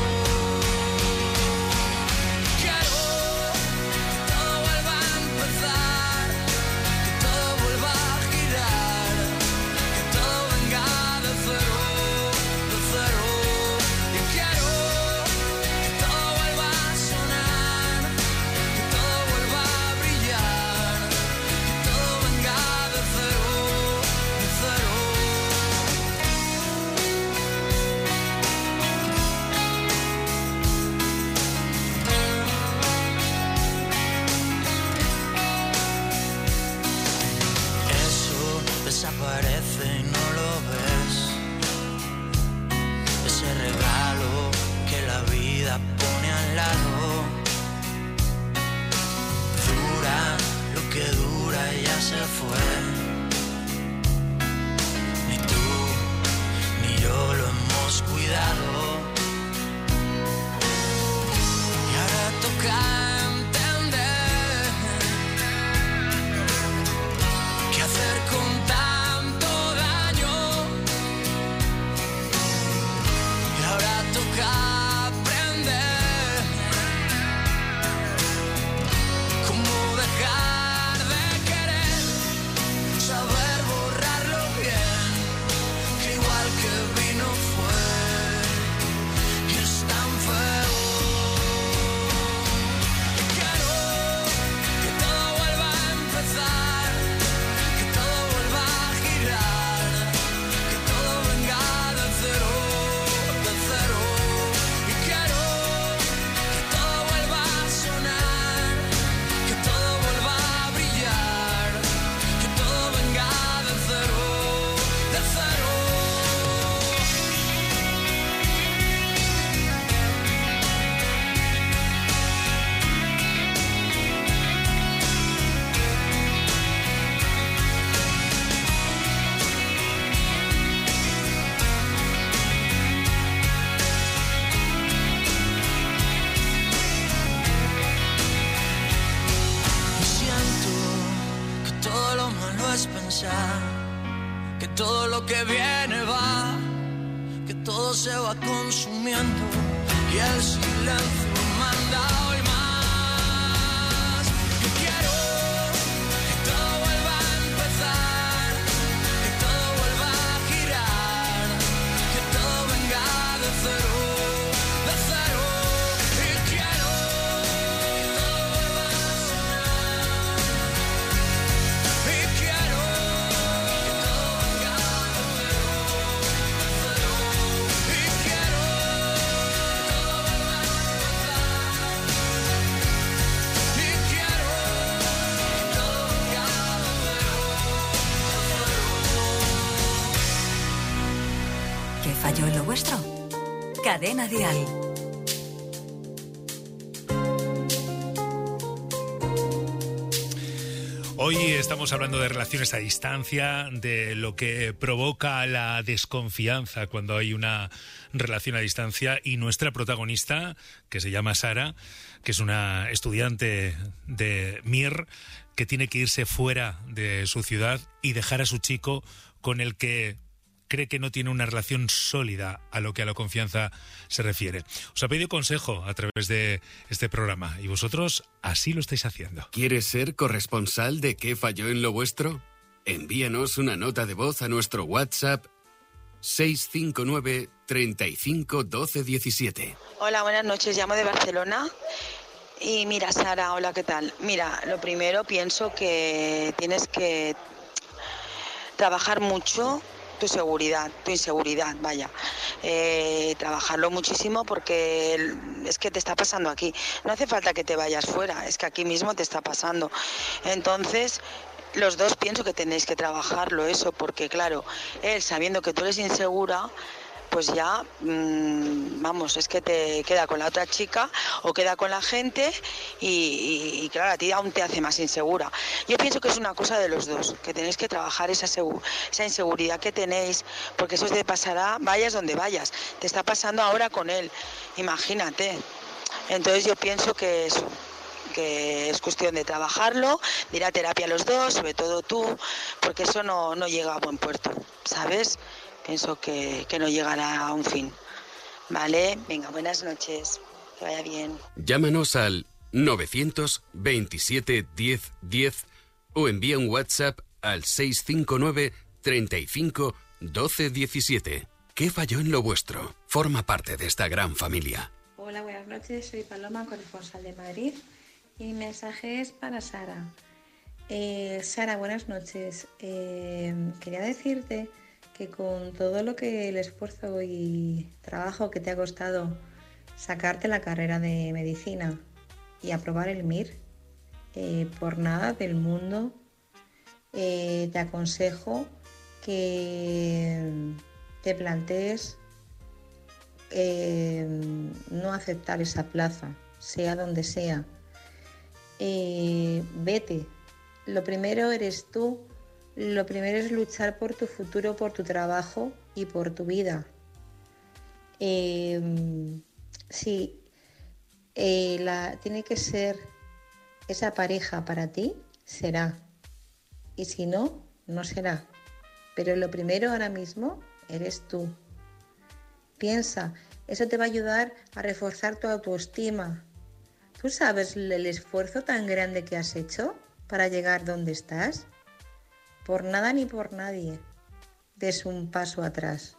Quiero que todo vuelva a empezar, que todo vuelva a girar, que todo venga de cero, de cero. Y quiero que todo vuelva a sonar, que todo vuelva a brillar, que todo venga de cero, de cero. Eso desaparece y no lo ves. Ese regalo que la vida pone al lado. Dura lo que dura y ya se fue. Ni tú ni yo lo hemos cuidado. Y ahora toca entender qué hacer con tanto daño. Y ahora toca aprender cómo dejar de querer, es pensar que todo lo que viene va, que todo se va consumiendo y el silencio manda hoy más. Yo quiero que todo vuelva a empezar, que todo vuelva a girar, que todo venga de cero, de cero. Y quiero que todo vuelva a sonar, y quiero que todo venga de cero, de cero. Y quiero que todo vuelva a empezar, y quiero que todo venga de cero, de cero. ¿Qué falló en lo vuestro? Cadena Dial. Hoy estamos hablando de relaciones a distancia, de lo que provoca la desconfianza cuando hay una relación a distancia, y nuestra protagonista, que se llama Sara, que es una estudiante de Mir, que tiene que irse fuera de su ciudad y dejar a su chico con el que cree que no tiene una relación sólida a lo que a la confianza se refiere. Os ha pedido consejo a través de este programa y vosotros así lo estáis haciendo. ¿Quieres ser corresponsal de ¿Qué falló en lo vuestro? Envíanos una nota de voz a nuestro WhatsApp seis cinco nueve, treinta y cinco, doce, diecisiete. Hola, buenas noches, llamo de Barcelona. Y mira, Sara, hola, ¿qué tal? Mira, lo primero pienso que tienes que trabajar mucho tu seguridad, tu inseguridad, vaya. Eh, trabajarlo muchísimo porque es que te está pasando aquí. No hace falta que te vayas fuera, es que aquí mismo te está pasando. Entonces, los dos pienso que tenéis que trabajarlo eso, porque claro, él sabiendo que tú eres insegura, pues ya, mmm, vamos, es que te queda con la otra chica o queda con la gente y, y, y claro, a ti aún te hace más insegura. Yo pienso que es una cosa de los dos, que tenéis que trabajar esa, segu- esa inseguridad que tenéis, porque eso te pasará, vayas donde vayas, te está pasando ahora con él, imagínate. Entonces yo pienso que eso, que es cuestión de trabajarlo, de ir a terapia los dos, sobre todo tú, porque eso no, no llega a buen puerto, ¿sabes? Pienso que, que no llegará a un fin. Vale, venga, buenas noches, que vaya bien. Llámanos al novecientos veintisiete diez diez o envía un WhatsApp al seis cinco nueve, treinta y cinco, doce, diecisiete. ¿Qué falló en lo vuestro? Forma parte de esta gran familia. Hola, buenas noches, soy Paloma, corresponsal de Madrid, y mi mensaje es para Sara. Eh, Sara, buenas noches. Eh, quería decirte que con todo lo que el esfuerzo y trabajo que te ha costado sacarte la carrera de medicina y aprobar el M I R, eh, por nada del mundo eh, te aconsejo que te plantees eh, no aceptar esa plaza, sea donde sea. Eh, vete. Lo primero eres tú. Lo primero es luchar por tu futuro, por tu trabajo y por tu vida. Eh, sí, eh, la, tiene que ser esa pareja para ti, será. Y si no, no será. Pero lo primero ahora mismo eres tú. Piensa, eso te va a ayudar a reforzar tu autoestima. ¿Tú sabes el esfuerzo tan grande que has hecho para llegar donde estás? Por nada ni por nadie des un paso atrás.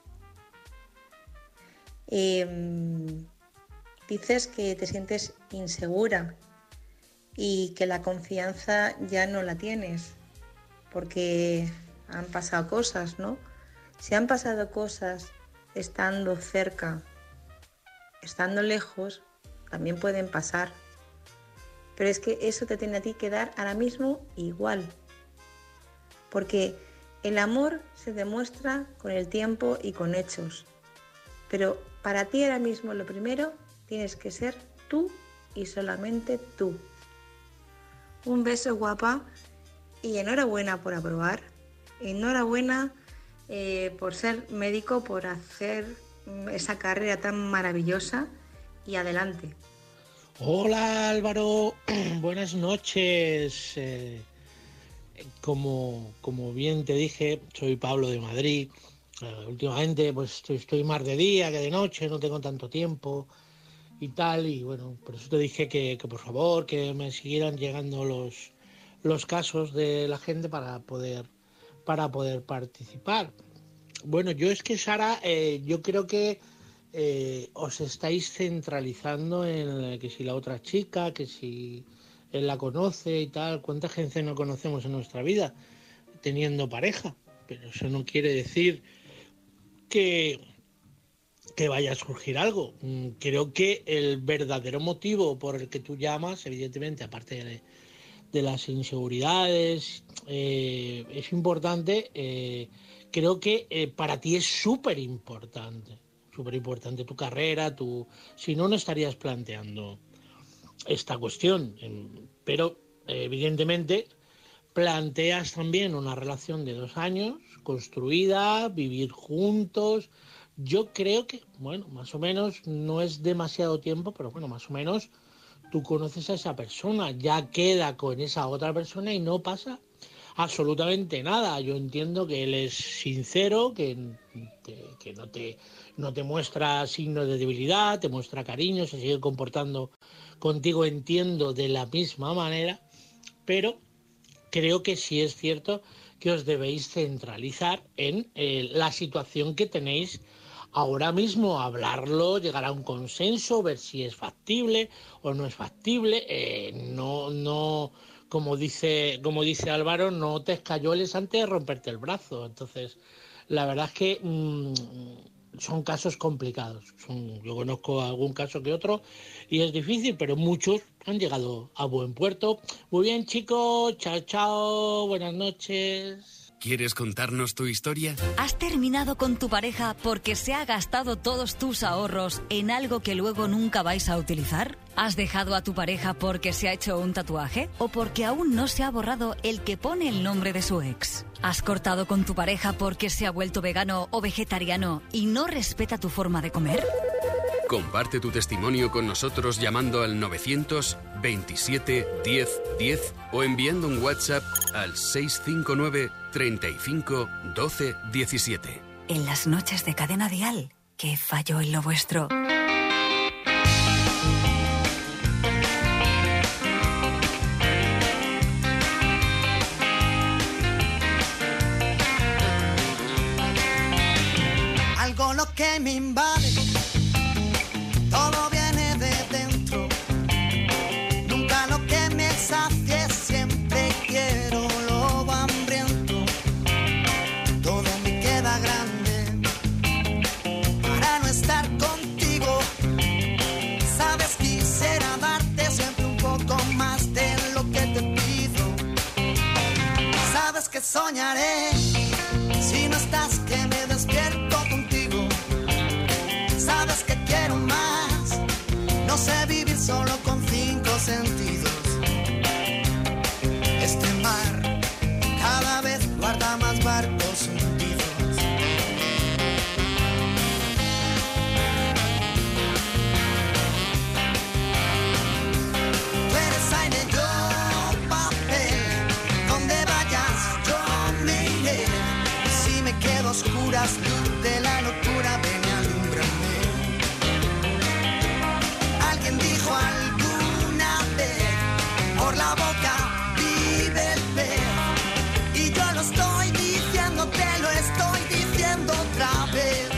Eh, dices que te sientes insegura y que la confianza ya no la tienes porque han pasado cosas, ¿no? Si han pasado cosas estando cerca, estando lejos, también pueden pasar. Pero es que eso te tiene a ti que dar ahora mismo igual. Porque el amor se demuestra con el tiempo y con hechos. Pero para ti ahora mismo lo primero tienes que ser tú y solamente tú. Un beso, guapa, y enhorabuena por aprobar. Enhorabuena eh, por ser médico, por hacer esa carrera tan maravillosa, y adelante. Hola Álvaro, buenas noches. Eh, como, como bien te dije, soy Pablo de Madrid. Uh, últimamente pues estoy, estoy más de día que de noche, no tengo tanto tiempo y tal, y bueno, por eso te dije que, que por favor que me siguieran llegando los, los casos de la gente para poder, para poder participar. Bueno, yo es que Sara, eh, yo creo que eh, os estáis centralizando en que si la otra chica, que si él la conoce y tal. ¿Cuánta gente no conocemos en nuestra vida teniendo pareja? Pero eso no quiere decir que, que vaya a surgir algo. Creo que el verdadero motivo por el que tú llamas, evidentemente, aparte de, de las inseguridades, eh, es importante. Eh, creo que eh, para ti es súper importante, súper importante tu carrera, tu, si no, no estarías planteando esta cuestión. Pero, eh, evidentemente, planteas también una relación de dos años, construida, vivir juntos. Yo creo que, bueno, más o menos, no es demasiado tiempo, pero bueno, más o menos tú conoces a esa persona, ya queda con esa otra persona y no pasa absolutamente nada. Yo entiendo que él es sincero, que, que, que no te, no te muestra signos de debilidad, te muestra cariño, se sigue comportando contigo, entiendo, de la misma manera, pero creo que sí es cierto que os debéis centralizar en eh, la situación que tenéis ahora mismo, hablarlo, llegar a un consenso, ver si es factible o no es factible. Eh, no, no, como dice, como dice Álvaro, no te escayoles antes de romperte el brazo. Entonces, la verdad es que mmm, son casos complicados. Son, yo conozco algún caso que otro y es difícil, pero muchos han llegado a buen puerto. Muy bien, chicos, chao, chao, buenas noches. ¿Quieres contarnos tu historia? ¿Has terminado con tu pareja porque se ha gastado todos tus ahorros en algo que luego nunca vais a utilizar? ¿Has dejado a tu pareja porque se ha hecho un tatuaje? ¿O porque aún no se ha borrado el que pone el nombre de su ex? ¿Has cortado con tu pareja porque se ha vuelto vegano o vegetariano y no respeta tu forma de comer? Comparte tu testimonio con nosotros llamando al novecientos veintisiete diez diez o enviando un WhatsApp al seiscientos cincuenta y nueve treinta y cinco doce diecisiete. En las noches de Cadena Dial, ¿qué falló en lo vuestro? Algo lo que me invade, todo viene de dentro. Nunca lo que me sacie, siempre quiero lo hambriento. Todo me queda grande para no estar contigo. Sabes, quisiera darte siempre un poco más de lo que te pido. Sabes que soñaré si no estás, que me despierto contigo. Sabes que quiero más, no sé vivir solo con cinco sentidos. Este mar cada vez guarda más barcos hundidos. Tú eres aire, yo papel, donde vayas yo me iré. Y si me quedo a oscuras, luz de la locura, ven y alúmbrame. Alguien dijo alguna vez, por la boca vive el pez. Y yo lo estoy diciendo, te lo estoy diciendo otra vez.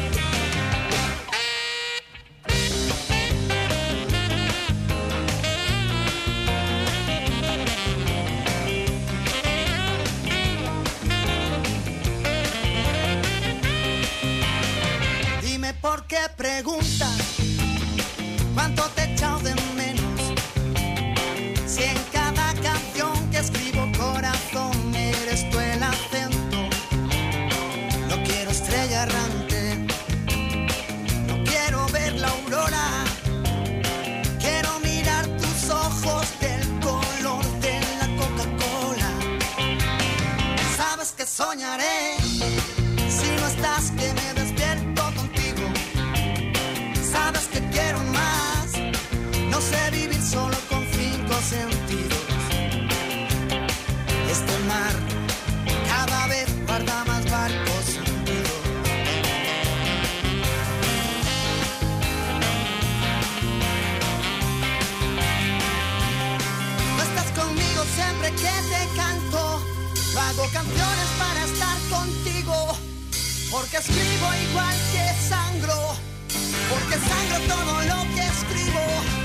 Dime por qué preguntas cuánto te he echado de menos. Si en cada canción que escribo, corazón, eres tú el acento. No quiero estrella errante, no quiero ver la aurora. Quiero mirar tus ojos del color de la Coca-Cola. Sabes que soñaré si no estás, que me despierto contigo. Sabes que que te canto. Hago canciones para estar contigo, porque escribo igual que sangro, porque sangro todo lo que escribo.